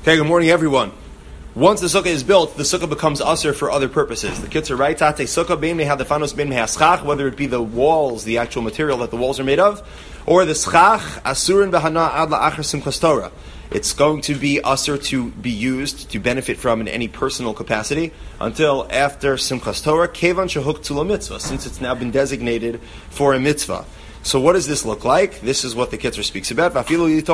Okay, good morning, everyone. Once the sukkah is built, the sukkah becomes usher for other purposes. The kitzur right, tate sukkah bein mehadefanos bein mehaschach, whether it be the walls, the actual material that the walls are made of, or the schach asurin behana ad la'achar simchas Torah. It's going to be usher to be used to benefit from in any personal capacity until after simchas Torah, kevan shehuk tula mitzvah, since it's now been designated for a mitzvah. So what does this look like? This is what the Kitzur speaks about. Let's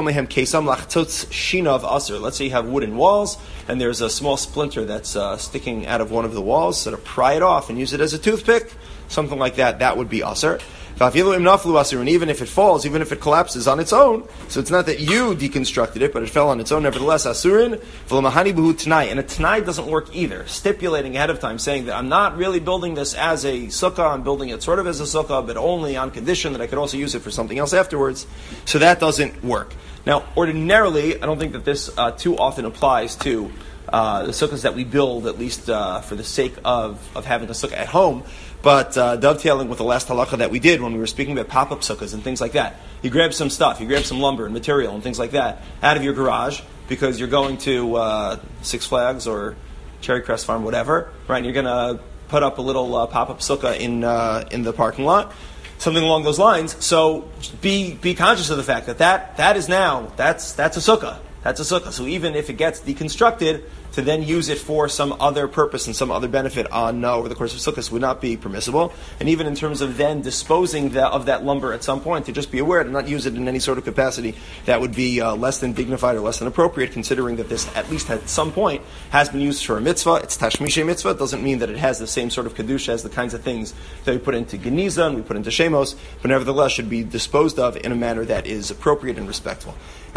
say you have wooden walls, and there's a small splinter that's sticking out of one of the walls, so to pry it off and use it as a toothpick, something like that, that would be asr. And even if it falls, even if it collapses on its own, so it's not that you deconstructed it, but it fell on its own, nevertheless, asurin, and a tanai doesn't work either. Stipulating ahead of time, saying that I'm not really building this as a sukkah, I'm building it sort of as a sukkah, but only on condition that I could also use it for something else afterwards. So that doesn't work. Now, ordinarily, I don't think that this too often applies to the sukkahs that we build, at least for the sake of having a sukkah at home. But dovetailing with the last halakha that we did when we were speaking about pop-up sukkahs and things like that, you grab some stuff, you grab some lumber and material and things like that out of your garage because you're going to Six Flags or Cherry Crest Farm, whatever, right? And you're going to put up a little pop-up sukkah in the parking lot, something along those lines. So be conscious of the fact that is now that's a sukkah. That's a sukkah. So even if it gets deconstructed, to then use it for some other purpose and some other benefit over the course of sukkahs would not be permissible. And even in terms of then disposing of that lumber at some point, to just be aware to not use it in any sort of capacity that would be less than dignified or less than appropriate, considering that this, at least at some point, has been used for a mitzvah. It's tashmishe mitzvah. It doesn't mean that it has the same sort of kedusha as the kinds of things that we put into geniza and we put into shemos, but nevertheless should be disposed of in a manner that is appropriate and respectful.